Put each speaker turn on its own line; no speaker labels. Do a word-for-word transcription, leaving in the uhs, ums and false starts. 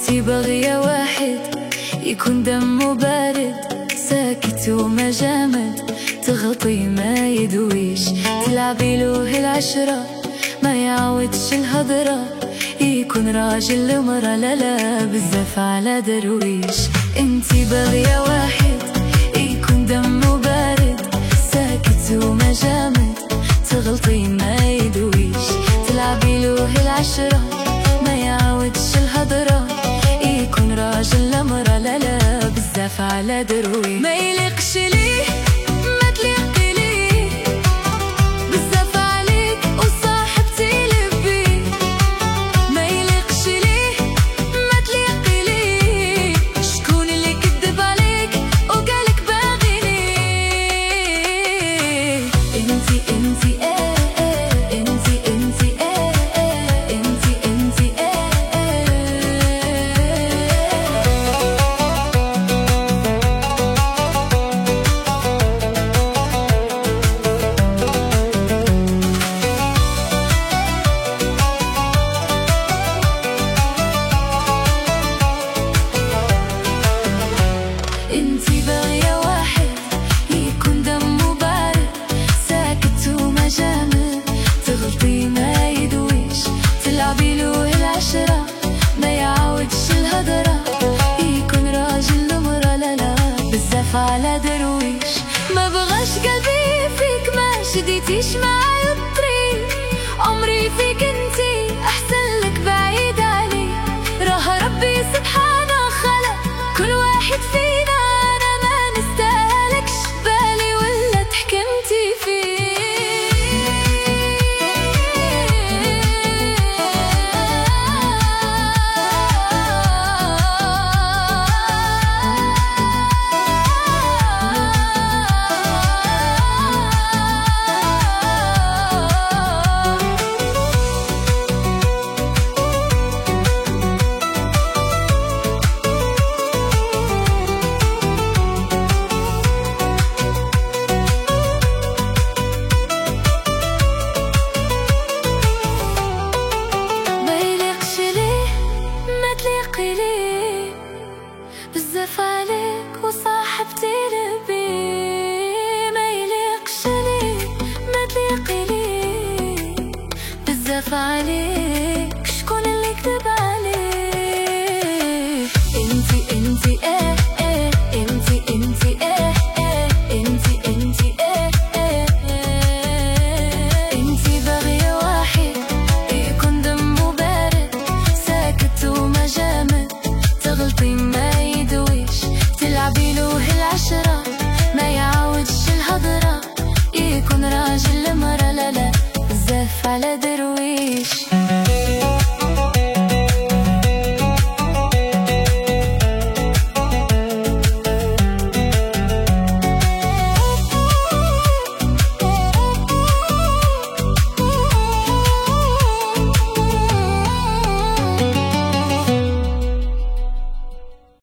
انتي باغية واحد يكون دمه بارد، ساكت وما جامد، تغطي ما يدويش، تلعبي له العشرة ما يعودش الهضرة، يكون راجل لمرة لا لا بزاف على درويش. انتي باغية واحد يكون دمه بارد، ساكت وما جامد، تغلطي ما يدويش، تلعبي له العشرة ما يعودش الهضرة، يكون راجل لمرة لا لا بزاف على درويش. ما يليقش ليه ما تليقي ليه، بزاف عليك وصاحبتي لبيه. ما يليقش ليه ما تليقي ليه، شكون اللي كدب عليك وقالك باغيني. انتي انتي ايه ايه انتي انتي ايه ايه انتي انتي ايه انتي باغية واحد يكون دمه بارد، ساكت وما جامد، تغلطي ما يدويش، تلعبي له العشرة ما يعودش الهضرة، يكون راجل لمرة لا لا بزاف على درويش. ما بغاش قلبي فيك ما شديتيش معايا الطريق، عمري فيك انتي احسن لك بعيد علي، راه ربي سبحانه خلق كل واحد فينا، انا ما نستاهلكش بالي ولا تحكمتي فيه. بزاف عليك وصاحبتي لبي. ما يليقش ليه ما تليقي ليه، بزاف عليك شكون اللي كذب عليه. انتي انتي ايه ايه انتي انتي ايه ايه انتي انتي ايه ايه انتي باغية واحد يكون دمه بارد، ساكت وما جامد، تغلطي ما تلعبي له العشرة ما يعودش الهضرة، يكون راجل لمرة لا لا بزاف على درويش.